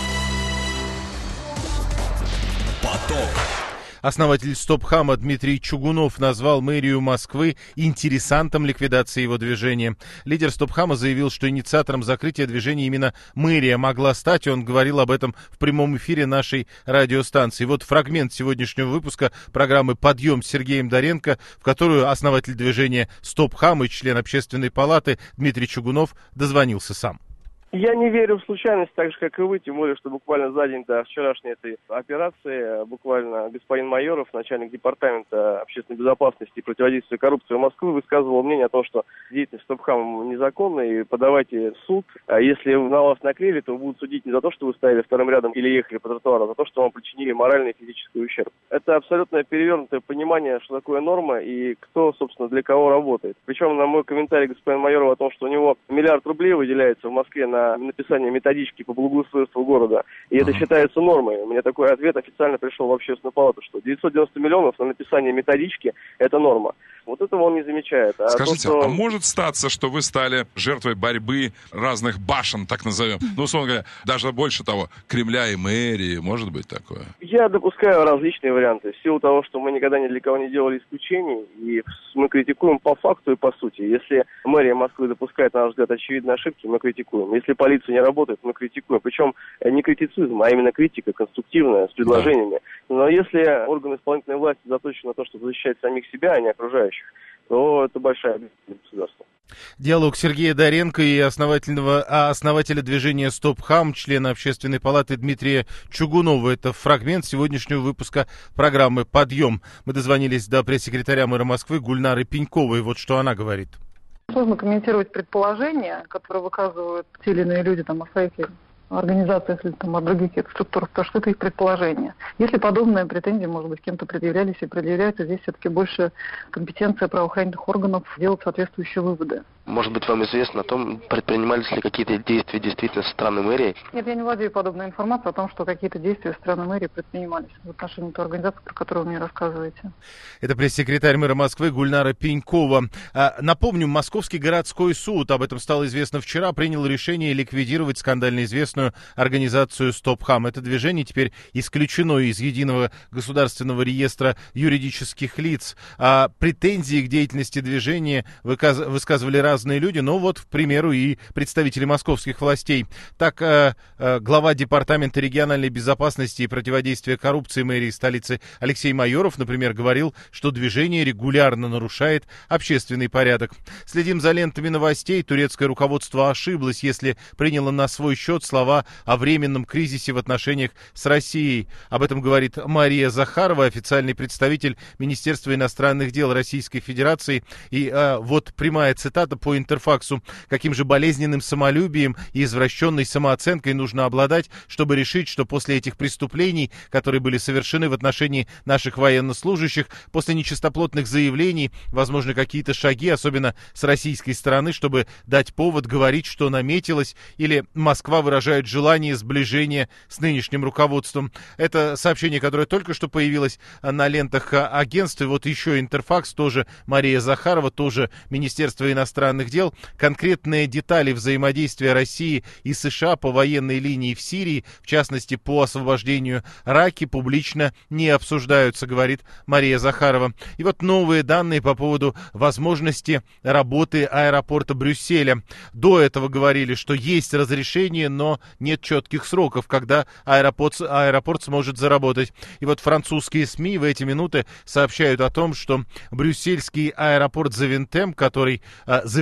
Поток. Основатель Стопхама Дмитрий Чугунов назвал мэрию Москвы интересантом ликвидации его движения. Лидер Стопхама заявил, что инициатором закрытия движения именно мэрия могла стать. Он говорил об этом в прямом эфире нашей радиостанции. Вот фрагмент сегодняшнего выпуска программы «Подъем» с Сергеем Доренко, в которую основатель движения Стопхам и член Общественной палаты Дмитрий Чугунов дозвонился сам. Я не верю в случайность, так же, как и вы, тем более, что буквально за день до вчерашней этой операции, буквально господин Майоров, начальник департамента общественной безопасности и противодействия коррупции Москвы, высказывал мнение о том, что деятельность Стопхама незаконная, и подавайте в суд. А если на вас наклеили, то будут судить не за то, что вы стояли вторым рядом или ехали по тротуару, а за то, что вам причинили моральный и физический ущерб. Это абсолютно перевернутое понимание, что такое норма и кто, собственно, для кого работает. Причем на мой комментарий господина Майорова о том, что у него 1 миллиард рублей выделяется в Москве на написание методички по благоустройству города, и это считается нормой. У меня такой ответ официально пришел в Общественную палату, что 990 миллионов на написание методички – это норма. Вот этого он не замечает. Скажите, а может статься, что вы стали жертвой борьбы разных башен, так назовем? Ну, условно говоря, даже больше того, Кремля и мэрии, может быть такое? Я допускаю различные варианты. В силу того, что мы никогда ни для кого не делали исключений, и мы критикуем по факту и по сути. Если мэрия Москвы допускает, на наш взгляд, очевидные ошибки, мы критикуем. Если полиция не работает, мы критикуем. Причем не критицизм, а именно критика конструктивная, с предложениями. Но если органы исполнительной власти заточены на то, чтобы защищать самих себя, а не окружающих, то это большая ответственность для государства. Диалог Сергея Доренко и основателя движения «Стопхам», члена Общественной палаты Дмитрия Чугунова. Это фрагмент сегодняшнего выпуска программы «Подъем». Мы дозвонились до пресс-секретаря мэра Москвы Гульнары Пеньковой. Вот что она говорит. Сложно комментировать предположения, которые выказывают те или иные люди о своих организациях или о других структурах, потому что это их предположение. Если подобные претензии, может быть, кем-то предъявлялись и предъявляются, здесь все-таки больше компетенция правоохранительных органов делать соответствующие выводы. Может быть, вам известно о том, предпринимались ли какие-то действия действительно со стороны мэрии? Нет, я не владею подобной информацией о том, что какие-то действия со стороны мэрии предпринимались в отношении той организации, про которую вы мне рассказываете. Это пресс-секретарь мэра Москвы Гульнара Пенькова. Напомню, Московский городской суд, об этом стало известно вчера, принял решение ликвидировать скандально известную организацию «Стопхам». Это движение теперь исключено из единого государственного реестра юридических лиц. Претензии к деятельности движения высказывали разные люди, но вот, к примеру, и представители московских властей. Так, глава Департамента региональной безопасности и противодействия коррупции мэрии столицы Алексей Майоров, например, говорил, что движение регулярно нарушает общественный порядок. Следим за лентами новостей. Турецкое руководство ошиблось, если приняло на свой счет слова о временном кризисе в отношениях с Россией. Об этом говорит Мария Захарова, официальный представитель Министерства иностранных дел Российской Федерации. И вот прямая цитата по Интерфаксу. Каким же болезненным самолюбием и извращенной самооценкой нужно обладать, чтобы решить, что после этих преступлений, которые были совершены в отношении наших военнослужащих, после нечистоплотных заявлений, возможно, какие-то шаги, особенно с российской стороны, чтобы дать повод говорить, что наметилось, или Москва выражает желание сближения с нынешним руководством. Это сообщение, которое только что появилось на лентах агентства. И вот еще Интерфакс, тоже Мария Захарова, тоже Министерство иностранных дел. Конкретные детали взаимодействия России и США по военной линии в Сирии, в частности, по освобождению Раки, публично не обсуждаются, говорит Мария Захарова. И вот новые данные по поводу возможности работы аэропорта Брюсселя. До этого говорили, что есть разрешение, но нет четких сроков, когда аэропорт сможет заработать. И вот французские СМИ в эти минуты сообщают о том, что брюссельский аэропорт Завентем, который завершил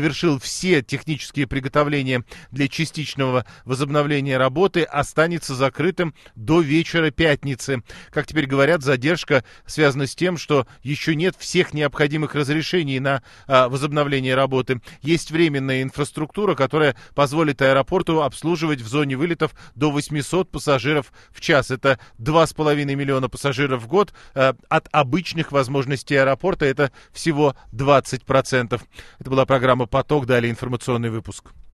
завершил все технические приготовления для частичного возобновления работы, останется закрытым до вечера пятницы. Как теперь говорят, задержка связана с тем, что еще нет всех необходимых разрешений на возобновление работы. Есть временная инфраструктура, которая позволит аэропорту обслуживать в зоне вылетов до 800 пассажиров в час. Это 2,5 миллиона пассажиров в год. От обычных возможностей аэропорта это всего 20%. Это была программа «Поток». Далее информационный выпуск.